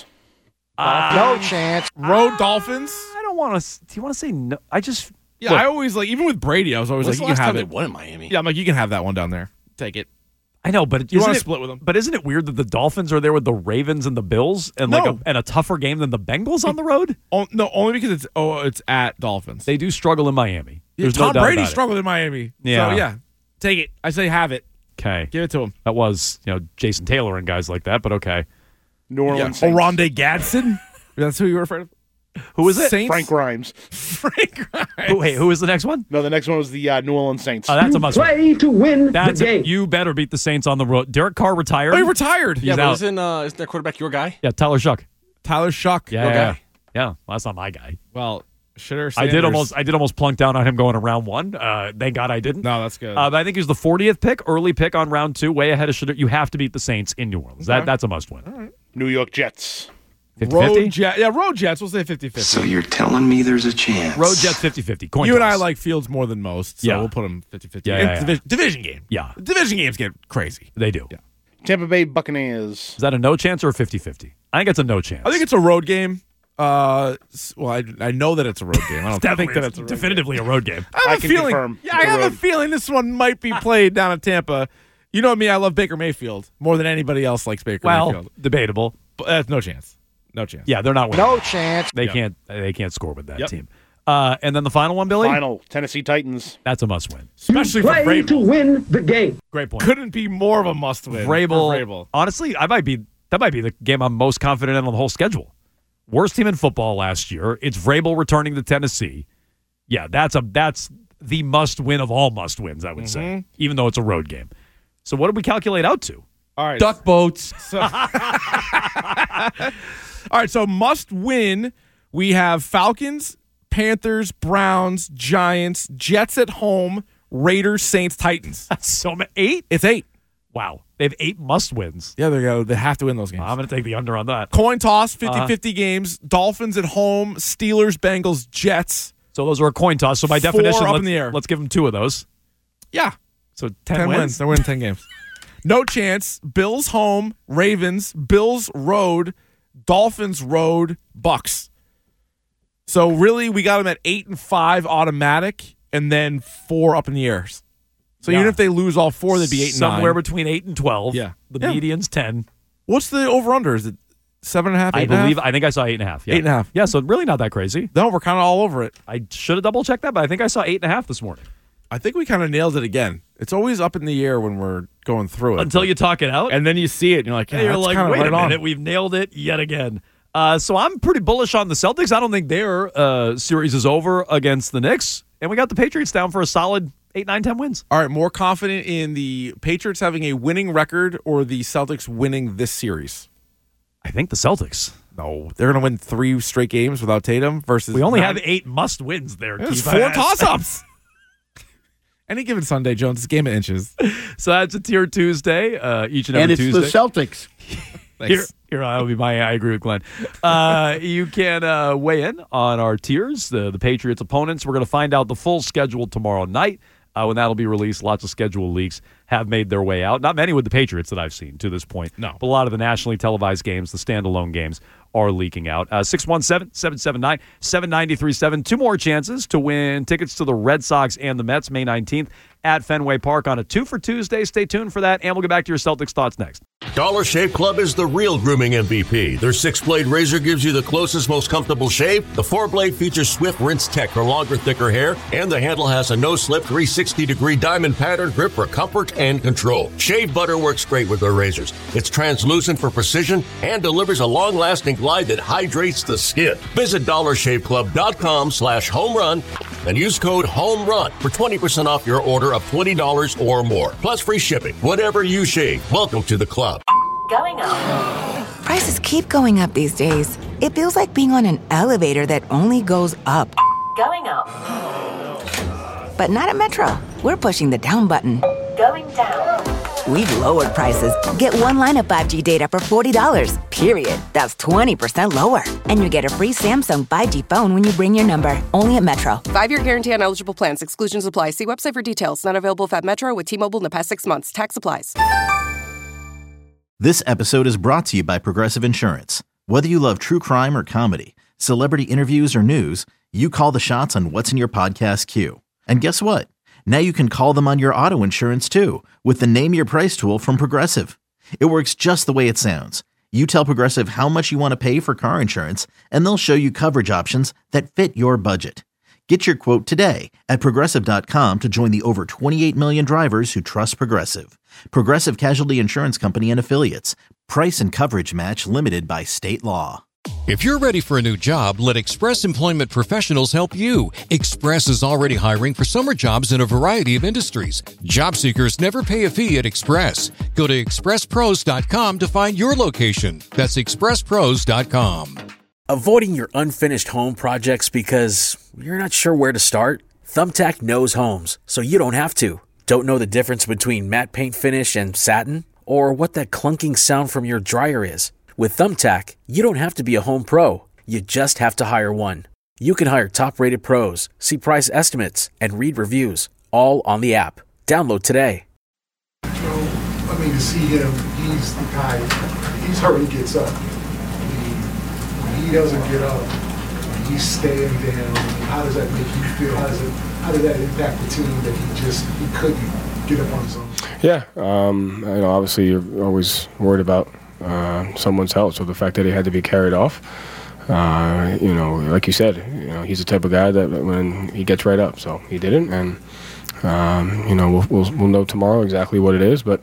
No chance. Road Dolphins. I don't want to. Do you want to say no? I just. Yeah, look, I always even with Brady, I was always When's like, the you can last have time it. they won in Miami? Yeah, I'm like, you can have that one down there. Take it. I know, but You isn't want to it- split with them? But isn't it weird that the Dolphins are there with the Ravens and the Bills and No. a tougher game than the Bengals on the road? No, only because it's at Dolphins. They do struggle in Miami. There's Tom no doubt Brady about it. struggled in Miami. Yeah. So, yeah. Take it. I say have it. Okay. Give it to him. That was, Jason Taylor and guys like that, but okay. New Orleans. Yeah. Oronde Gadsden. That's who you were afraid of? Who was it? Saints? Frank Grimes. Frank Grimes. Who was the next one? No, the next one was the New Orleans Saints. Oh, that's a must win. Play to win the game. You better beat the Saints on the road. Derek Carr retired. Oh, he retired. He's Yeah, but out. isn't their quarterback your guy? Yeah, Tyler Shuck. Tyler Shuck. Yeah, Your yeah. guy. Yeah, well, that's not my guy. Well, Shedeur I Sanders. did almost plunk down on him going to round 1. Thank God I didn't. No, that's good. But I think he was the 40th pick, early pick on round 2, way ahead of Shedeur. You have to beat the Saints in New Orleans. Okay. That's a must win. New York Jets. 50-50? Road Jets. We'll say 50-50. So you're telling me there's a chance? Road Jets 50-50. Coin You and I toss. like Fields more than most, so we'll put them 50-50. Yeah. Division game. Yeah. Division games get crazy. They do. Yeah. Tampa Bay Buccaneers. Is that a no chance or a 50-50? I think it's a no chance. I think it's a road game. Well, I know that it's a road game. I don't think that it's a road definitively a road game. I have a feeling. Yeah, I have a feeling this one might be played down in Tampa. You know me, I love Baker Mayfield more than anybody else likes Baker Mayfield. Debatable. But no chance. No chance. Yeah, they're not winning. No chance. They can't score with that team. And then the final one, Billy? Final, Tennessee Titans. That's a must-win. Especially for Play Vrabel. to win the game. Great point. Couldn't be more of a must-win. Vrabel. Honestly, that might be the game I'm most confident in on the whole schedule. Worst team in football last year. It's Vrabel returning to Tennessee. Yeah, that's the must-win of all must-wins, I would say, even though it's a road game. So what did we calculate out to? All right. Duck boats. All right, so must win. We have Falcons, Panthers, Browns, Giants, Jets at home, Raiders, Saints, Titans. That's so many. 8? It's 8. Wow. They have 8 must-wins. Yeah, they have to win those games. I'm going to take the under on that. Coin toss, 50-50 games. Dolphins at home, Steelers, Bengals, Jets. So those are a coin toss. So by definition, up in the air. Let's give them 2 of those. Yeah. So 10 wins. They're winning 10 games. No chance. Bills home, Ravens, Bills road, Dolphins road, Bucks. So really, we got them at 8 and 5 automatic, and then 4 up in the air. So even if they lose all 4, they'd be 8 and 9. Somewhere between 8 and 12. Yeah. The median's 10. What's the over/under? Is it 7.5? 8.5? I think I saw 8.5. Yeah. 8.5. Yeah, so really not that crazy. No, we're kind of all over it. I should have double-checked that, but I think I saw 8.5 this morning. I think we kind of nailed it again. It's always up in the air when we're going through it. Until you talk it out. And then you see it, and you're like, you're like, wait a minute, we've nailed it yet again. So I'm pretty bullish on the Celtics. I don't think their series is over against the Knicks. And we got the Patriots down for a solid 8, 9, 10 wins. All right, more confident in the Patriots having a winning record or the Celtics winning this series? I think the Celtics. No, they're going to win 3 straight games without Tatum versus. We only have 8 must-wins there. There's 4 toss-ups. Any given Sunday, Jones, it's a game of inches. So that's a Tier Tuesday, each and every Tuesday. And it's the Celtics. Here, that'll be I agree with Glenn. You can weigh in on our tiers, the Patriots' opponents. We're going to find out the full schedule tomorrow night when that'll be released. Lots of schedule leaks have made their way out. Not many with the Patriots that I've seen to this point. No. But a lot of the nationally televised games, the standalone games, are leaking out. 617-779-7937. 2 more chances to win tickets to the Red Sox and the Mets May 19th at Fenway Park on a 2 for Tuesday. Stay tuned for that, and we'll get back to your Celtics thoughts next. Dollar Shave Club is the real grooming MVP. Their 6-blade razor gives you the closest, most comfortable shave. The 4-blade features swift rinse tech for longer, thicker hair, and the handle has a no-slip 360-degree diamond pattern grip for comfort and control. Shave butter works great with their razors. It's translucent for precision and delivers a long-lasting glide that hydrates the skin. Visit dollarshaveclub.com/homerun and use code HOMERUN for 20% off your order of $20 or more. Plus free shipping. Whatever you shave, welcome to the club. Going up. Prices keep going up these days. It feels like being on an elevator that only goes up. Going up. But not at Metro. We're pushing the down button. Going down. We've lowered prices. Get one line of 5G data for $40, period. That's 20% lower. And you get a free Samsung 5G phone when you bring your number. Only at Metro. 5-year guarantee on eligible plans. Exclusions apply. See website for details. Not available at Metro with T-Mobile in the past 6 months. Tax applies. This episode is brought to you by Progressive Insurance. Whether you love true crime or comedy, celebrity interviews or news, you call the shots on what's in your podcast queue. And guess what? Now you can call them on your auto insurance too with the Name Your Price tool from Progressive. It works just the way it sounds. You tell Progressive how much you want to pay for car insurance, and they'll show you coverage options that fit your budget. Get your quote today at Progressive.com to join the over 28 million drivers who trust Progressive. Progressive Casualty Insurance Company and Affiliates. Price and coverage match limited by state law. If you're ready for a new job, let Express Employment Professionals help you. Express is already hiring for summer jobs in a variety of industries. Job seekers never pay a fee at Express. Go to expresspros.com to find your location. That's expresspros.com. Avoiding your unfinished home projects because you're not sure where to start? Thumbtack knows homes, so you don't have to. Don't know the difference between matte paint finish and satin? Or what that clunking sound from your dryer is? With Thumbtack, you don't have to be a home pro. You just have to hire one. You can hire top-rated pros, see price estimates, and read reviews, all on the app. Download today. To see him, he's the guy, he's hurt, he gets up. When he doesn't get up, when he's staying down, how does that make you feel? How did that impact the team that he couldn't get up on his own? Yeah, obviously you're always worried about someone's health, so the fact that he had to be carried off, like you said, he's the type of guy that when he gets right up, so he didn't, and we'll know tomorrow exactly what it is, but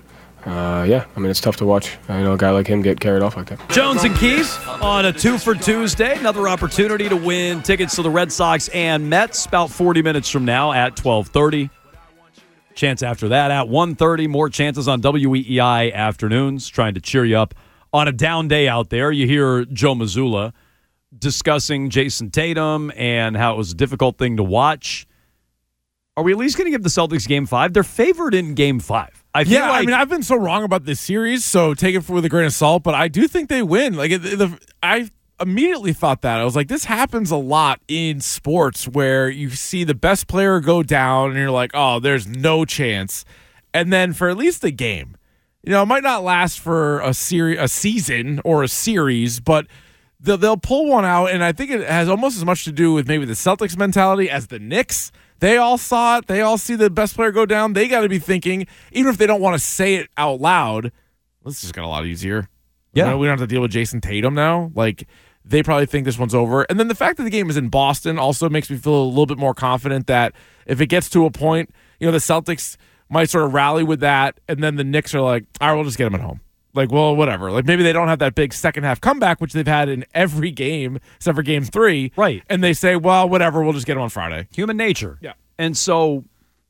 it's tough to watch a guy like him get carried off like that. Jones and Keys on a 2 for Tuesday. Another opportunity to win tickets to the Red Sox and Mets about 40 minutes from now at 12:30. Chance after that at 1:30. More chances on WEEI afternoons. Trying to cheer you up on a down day out there. You hear Joe Mazzulla discussing Jason Tatum and how it was a difficult thing to watch. Are we at least going to give the Celtics Game 5? They're favored in Game 5. I've been so wrong about this series, so take it with a grain of salt, but I do think they win. I immediately thought that. I was like, this happens a lot in sports where you see the best player go down and you're like, oh, there's no chance. And then for at least a game, it might not last for a season or a series, but they'll pull one out, and I think it has almost as much to do with maybe the Celtics mentality as the Knicks. They all saw it. They all see the best player go down. They got to be thinking, even if they don't want to say it out loud, this just got a lot easier. Yeah. We don't have to deal with Jason Tatum now. They probably think this one's over. And then the fact that the game is in Boston also makes me feel a little bit more confident that if it gets to a point, the Celtics might sort of rally with that, and then the Knicks are like, all right, we'll just get them at home. Whatever. Maybe they don't have that big second half comeback, which they've had in every game except for Game 3. Right. And they say, well, whatever, we'll just get them on Friday. Human nature. Yeah. And so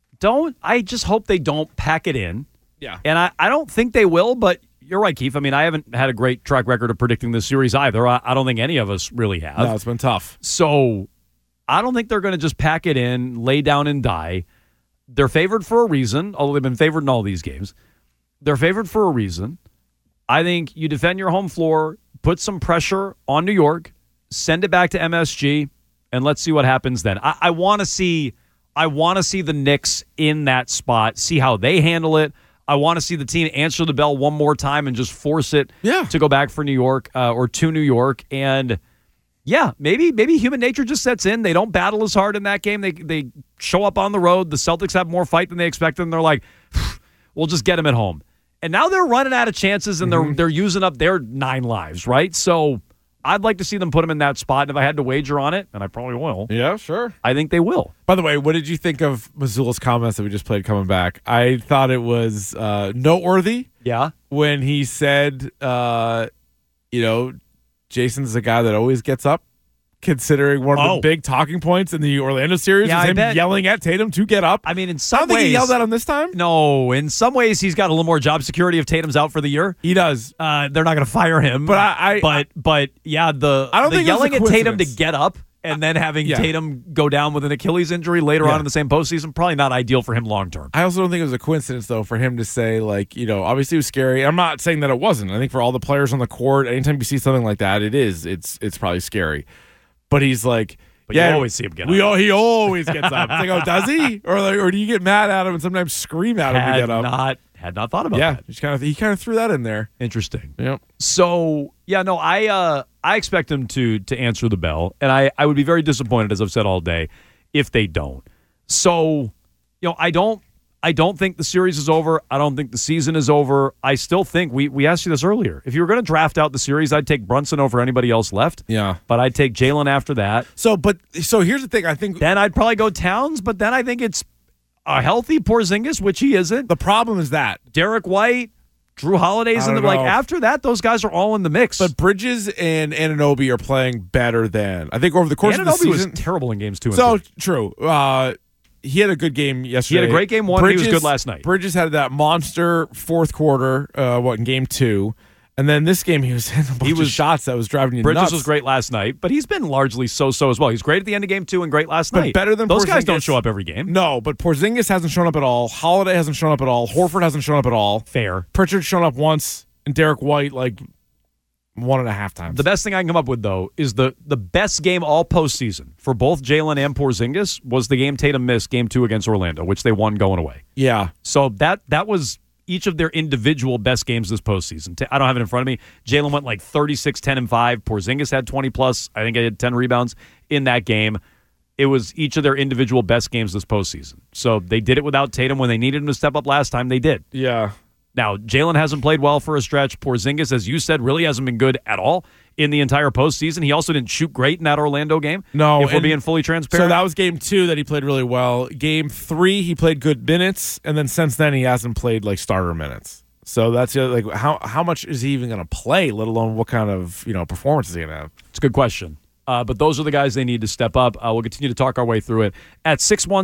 I just hope they don't pack it in. Yeah. And I don't think they will, but you're right, Keith. I haven't had a great track record of predicting this series either. I don't think any of us really have. No, it's been tough. So I don't think they're going to just pack it in, lay down and die. They're favored for a reason, although they've been favored in all these games. They're favored for a reason. I think you defend your home floor, put some pressure on New York, send it back to MSG, and let's see what happens then. I want to see the Knicks in that spot, see how they handle it. I want to see the team answer the bell one more time and just force it to go back for New York or to New York. And maybe human nature just sets in. They don't battle as hard in that game. They show up on the road. The Celtics have more fight than they expected, and they're like, we'll just get them at home. And now they're running out of chances, and they're using up their 9 lives, right? So I'd like to see them put them in that spot. And if I had to wager on it, and I probably will. Yeah, sure. I think they will. By the way, what did you think of Mazzulla's comments that we just played coming back? I thought it was noteworthy. Yeah. When he said, Jason's the guy that always gets up, considering one of the big talking points in the Orlando series was him yelling at Tatum to get up. In some I don't ways, think he yelled at him this time. No, in some ways he's got a little more job security if Tatum's out for the year. He does. They're not going to fire him. But I don't think yelling at Tatum to get up and then having Tatum go down with an Achilles injury later on in the same postseason, probably not ideal for him long term. I also don't think it was a coincidence, though, for him to say, obviously it was scary. I'm not saying that it wasn't. I think for all the players on the court, anytime you see something like that, it's probably scary. But he's like, but you always see him get up. He always gets up. It's like, oh, does he? Or do you get mad at him and sometimes scream at him to get up? Had not thought about that. He kind of threw that in there. Interesting. Yep. So, I expect him to answer the bell, and I would be very disappointed, as I've said all day, if they don't. So, I don't think the series is over. I don't think the season is over. I still think, we asked you this earlier, if you were going to draft out the series, I'd take Brunson over anybody else left. Yeah. But I'd take Jalen after that. So here's the thing. I think then I'd probably go Towns, but then I think it's a healthy Porzingis, which he isn't. The problem is that Derek White, Drew Holiday's in the after that, those guys are all in the mix. But Bridges and Anunoby are playing better than I think over the course of the season. Was terrible in games 2 and 3. So true. He had a good game yesterday. He had a great game 1. He was good last night. Bridges had that monster fourth quarter, in game 2. And then this game, he was hitting a bunch of shots that was driving you nuts. Bridges was great last night, but he's been largely so-so as well. He's great at the end of game 2 and great last night. Better than those Porzingis. Guys don't show up every game. No, but Porzingis hasn't shown up at all. Holiday hasn't shown up at all. Horford hasn't shown up at all. Fair. Pritchard's shown up once, and Derek White, 1.5 times. The best thing I can come up with, though, is the best game all postseason for both Jalen and Porzingis was the game Tatum missed, Game 2 against Orlando, which they won going away. Yeah. So that was each of their individual best games this postseason. I don't have it in front of me. Jalen went like 36, 10, and 5. Porzingis had 20+. I think I had 10 rebounds in that game. It was each of their individual best games this postseason. So they did it without Tatum. When they needed him to step up last time, they did. Yeah. Now, Jalen hasn't played well for a stretch. Porzingis, as you said, really hasn't been good at all in the entire postseason. He also didn't shoot great in that Orlando game. No. If we're being fully transparent. So that was Game 2 that he played really well. Game 3, he played good minutes, and then since then he hasn't played like starter minutes. So that's like how much is he even going to play, let alone what kind of performance is he going to have? It's a good question. But those are the guys they need to step up. We'll continue to talk our way through it at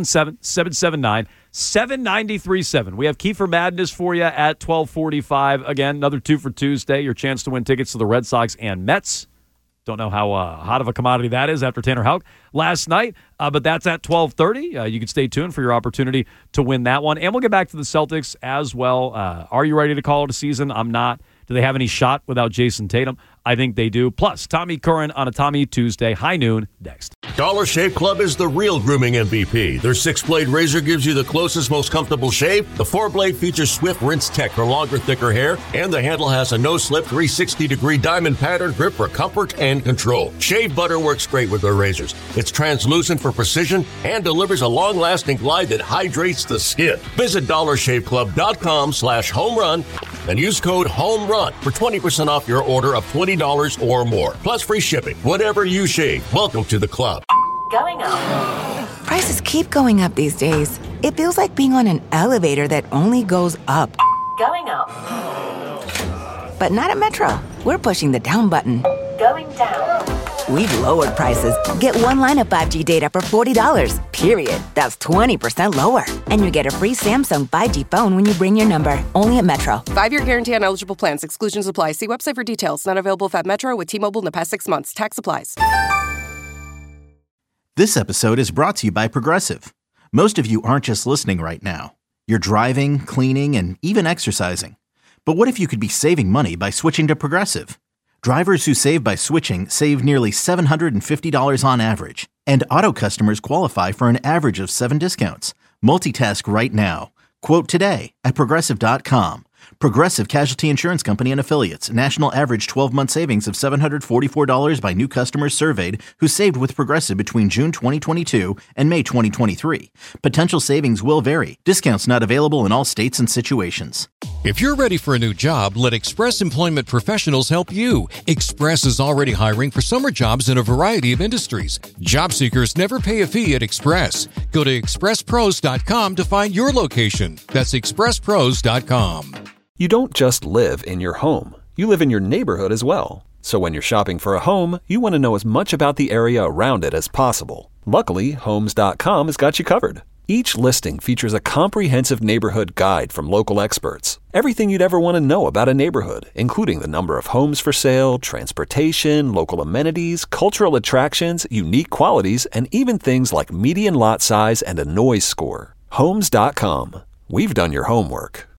617-779-7937. We have Kiefer Madness for you at 12:45. Again, another 2 for Tuesday. Your chance to win tickets to the Red Sox and Mets. Don't know how hot of a commodity that is after Tanner Houck last night, but that's at 12:30. You can stay tuned for your opportunity to win that one. And we'll get back to the Celtics as well. Are you ready to call it a season? I'm not. Do they have any shot without Jason Tatum? I think they do. Plus, Tommy Curran on a Tommy Tuesday, high noon, next. Dollar Shave Club is the real grooming MVP. Their 6-blade razor gives you the closest, most comfortable shave. The 4-blade features Swift Rinse Tech for longer, thicker hair, and the handle has a no-slip 360-degree diamond pattern grip for comfort and control. Shave butter works great with their razors. It's translucent for precision and delivers a long-lasting glide that hydrates the skin. Visit DollarShaveClub.com/homerun and use code HOMERUN for 20% off your order of $20 or more. Plus free shipping. Whatever you shave, welcome to the club. Going up. Prices keep going up these days. It feels like being on an elevator that only goes up. Going up. But not at Metro. We're pushing the down button. Going down. We've lowered prices. Get one line of 5G data for $40, period. That's 20% lower. And you get a free Samsung 5G phone when you bring your number. Only at Metro. 5-year guarantee on eligible plans. Exclusions apply. See website for details. Not available if at Metro with T-Mobile in the past 6 months. Tax applies. This episode is brought to you by Progressive. Most of you aren't just listening right now. You're driving, cleaning, and even exercising. But what if you could be saving money by switching to Progressive? Drivers who save by switching save nearly $750 on average. And auto customers qualify for an average of 7 discounts. Multitask right now. Quote today at Progressive.com. Progressive Casualty Insurance Company and Affiliates. National average 12-month savings of $744 by new customers surveyed who saved with Progressive between June 2022 and May 2023. Potential savings will vary. Discounts not available in all states and situations. If you're ready for a new job, let Express Employment Professionals help you. Express is already hiring for summer jobs in a variety of industries. Job seekers never pay a fee at Express. Go to expresspros.com to find your location. That's expresspros.com. You don't just live in your home. You live in your neighborhood as well. So when you're shopping for a home, you want to know as much about the area around it as possible. Luckily, Homes.com has got you covered. Each listing features a comprehensive neighborhood guide from local experts. Everything you'd ever want to know about a neighborhood, including the number of homes for sale, transportation, local amenities, cultural attractions, unique qualities, and even things like median lot size and a noise score. Homes.com. We've done your homework.